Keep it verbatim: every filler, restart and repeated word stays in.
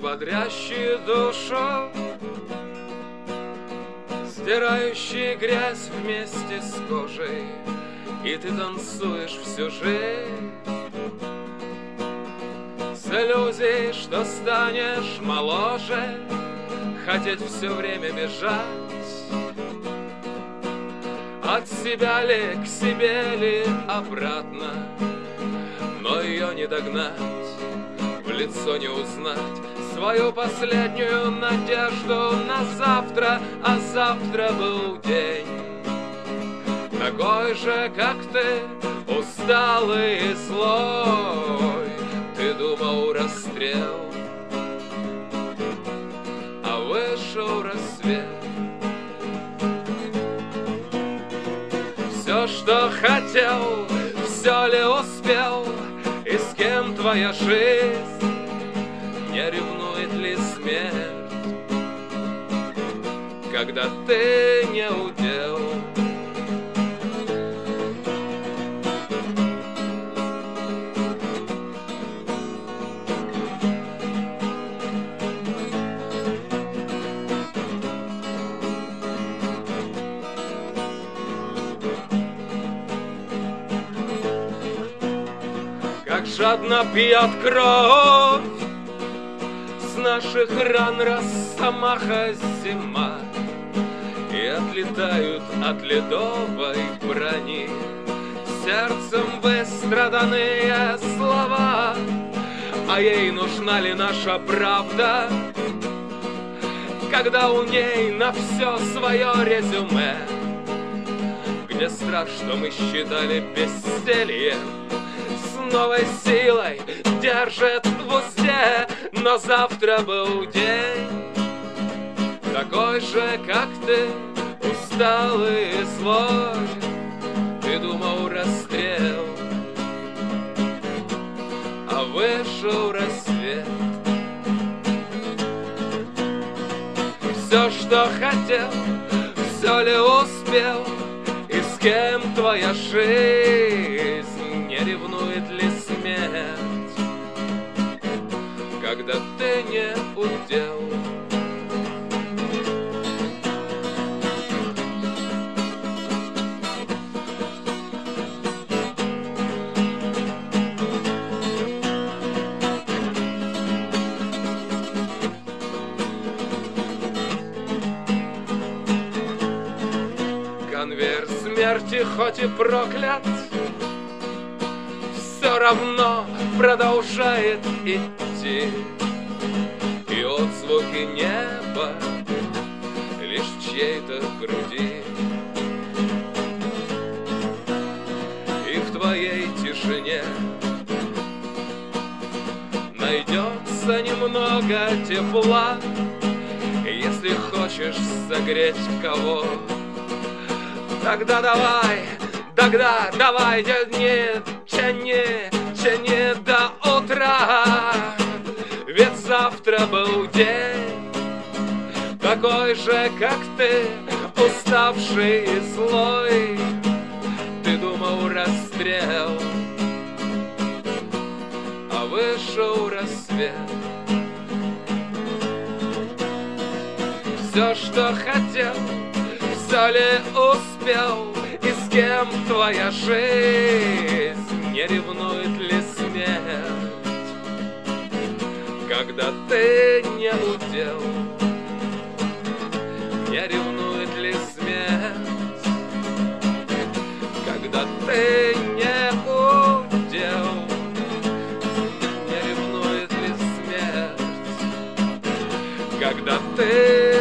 бодрящий душу, стирающий грязь вместе с кожей, и ты танцуешь всю жизнь с иллюзией, что станешь моложе, хотеть все время бежать от себя ли к себе ли обратно, но ее не догнать, в лицо не узнать свою последнюю надежду на завтра, а завтра был день такой же, как ты, усталый и злой. Ты думал расстрел, а вышел рассвет. Все, что хотел, все ли успел, и с кем твоя жизнь, не ревнует ли смерть, когда ты не удел? Как жадно пьет кровь с наших ран росомаха зима, и отлетают от ледовой брони сердцем выстраданные слова. А ей нужна ли наша правда, когда у ней на все свое резюме, где страх, что мы считали бездельем, новой силой держит в узде. Но завтра был день такой же, как ты, усталый и злой. Ты думал расстрел, а вышел рассвет. Все, что хотел, все ли успел, и с кем твоя жизнь, не ревнует ли смерть, когда ты не удел? Конвейер смерти хоть и проклят, все равно продолжает идти, и отзвуки неба лишь в чьей-то груди. И в твоей тишине найдется немного тепла, если хочешь согреть кого. Тогда давай, тогда давай, не тяни, тяни до утра. Ведь завтра был день такой же, как ты, уставший и злой. Ты думал расстрел, а вышел рассвет. Все, что хотел, все ли успел, и с кем твоя жизнь, не ревнует ли смерть, когда ты не удел? Не ревнует ли смерть, когда ты не удел? Не ревнует ли смерть, когда ты